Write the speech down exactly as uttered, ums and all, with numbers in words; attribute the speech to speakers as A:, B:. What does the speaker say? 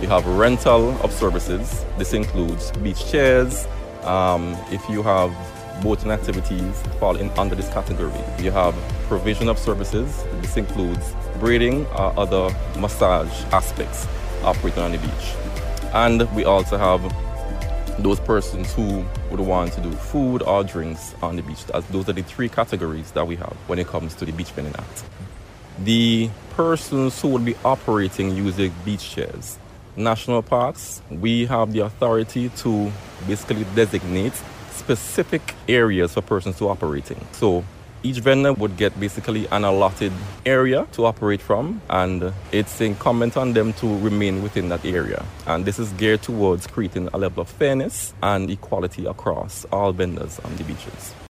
A: You have rental of services. This includes beach chairs. Um, if you have boating activities fall in under this category. You have provision of services. This includes braiding or other massage aspects operating on the beach. And we also have those persons who would want to do food or drinks on the beach. As those are the three categories that we have when it comes to the Beach Vending Act. The persons who would be operating using beach chairs. National parks, we have the authority to basically designate specific areas for persons to operating. So each vendor would get basically an allotted area to operate from, and it's incumbent on them to remain within that area. And this is geared towards creating a level of fairness and equality across all vendors on the beaches.